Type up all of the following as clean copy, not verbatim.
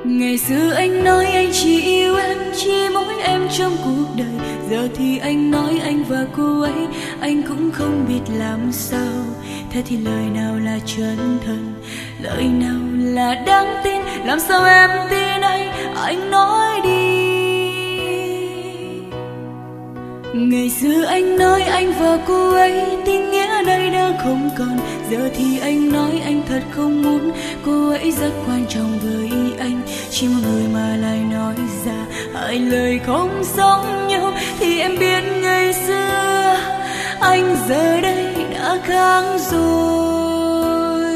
Ngày xưa anh nói anh chỉ yêu em, chỉ mỗi em trong cuộc đời. Giờ thì anh nói anh và cô ấy, anh cũng không biết làm sao. Thế thì lời nào là chân thành, lời nào là đáng tin? Làm sao em tin anh nói đi. Ngày xưa anh nói anh và cô ấy, tình nghĩa đây đã không còn. Giờ thì anh nói anh thật không muốn, cô ấy rất quan trọng với anh. Chỉ một người mà lại nói ra hai lời không giống nhau. Thì em biết ngày xưa anh giờ đây đã khác rồi.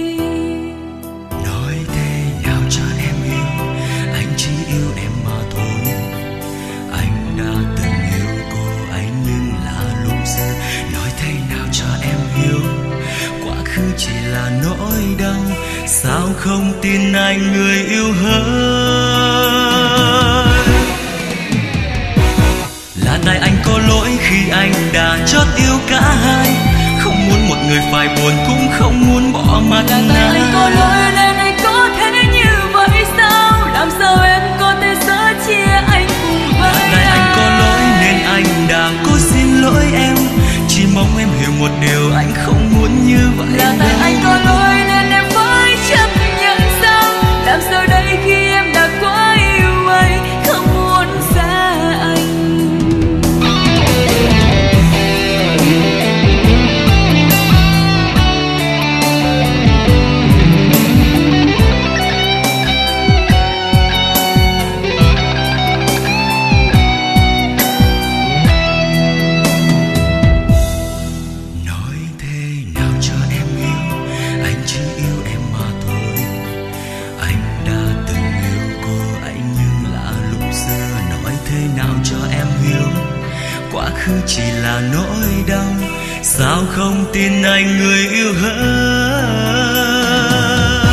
Nói thế nào cho em hiểu, anh chỉ yêu em mà thôi. Anh đã từng yêu cô ấy nhưng là lúc giờ. Nói thế nào cho em hiểu, quá khứ chỉ là nỗi đau. Sao không tin anh người yêu hơn? Là tại anh có lỗi khi anh đã chót yêu cả hai. Không muốn một người phải buồn, cũng không muốn bỏ mặt Là tại anh có lỗi nên anh có thể như vậy sao? Làm sao em có thể sẻ chia anh cùng với anh? Là tại anh có lỗi nên anh đã cố xin lỗi em. Chỉ mong em hiểu một điều, anh không muốn như vậy. Là tại anh có lỗi nên em phải chấp nhận sao? Làm sao đây khi em đã quá yêu anh, không muốn xa anh. Nói thế nào cho em hiểu, anh chỉ yêu em mà thôi. Anh đã từng yêu cô ấy nhưng là lúc xưa. Nói thế nào cho em hiểu, quá khứ chỉ là nỗi đau. Sao không tin anh người yêu hơn?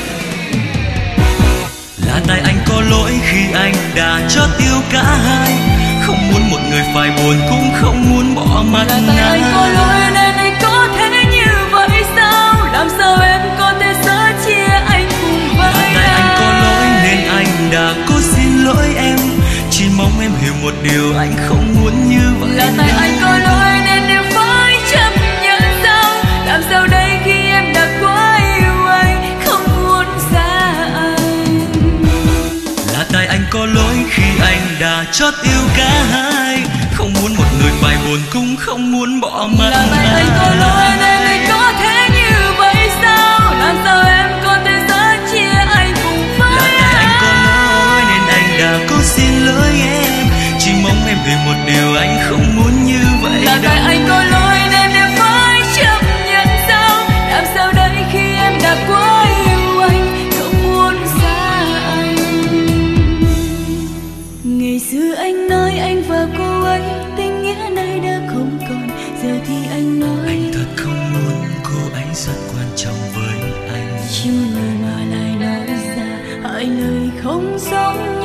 Là tại anh có lỗi khi anh đã chót yêu cả hai. Không muốn một người phải buồn, cũng không muốn bỏ mặt Là tại anh có lỗi nên anh có thể như vậy sao? Làm sao em có thể sẻ chia anh cùng với anh? Là tại anh có lỗi nên anh đã cố xin lỗi em. Chỉ mong em hiểu một điều, anh không muốn như vậy. Là tại anh có lỗi nên em phải chấp nhận sao? Làm sao đây khi em đã quá yêu anh, không muốn xa anh. Là tại anh có lỗi khi anh đã chót yêu cả hai. Không muốn một người phải buồn, cũng không muốn bỏ mặt. Là tại anh có lỗi nên anh có thể như vậy sao? Làm sao em có thể sẻ chia anh cùng với Là tại anh có lỗi nên anh đã cố xin lỗi em. Chỉ mong em hiểu một điều, anh không muốn như vậy. Là tại anh có lỗi nên em phải chấp nhận sao? Làm sao đây khi em đã quá yêu anh, không muốn xa anh. Ngày xưa anh nói anh và cô ấy, tình nghĩa này đã không còn. Giờ thì anh nói Anh thật không muốn, cô ấy rất quan trọng với anh. chỉ một người mà lại nói ra hai lời không giống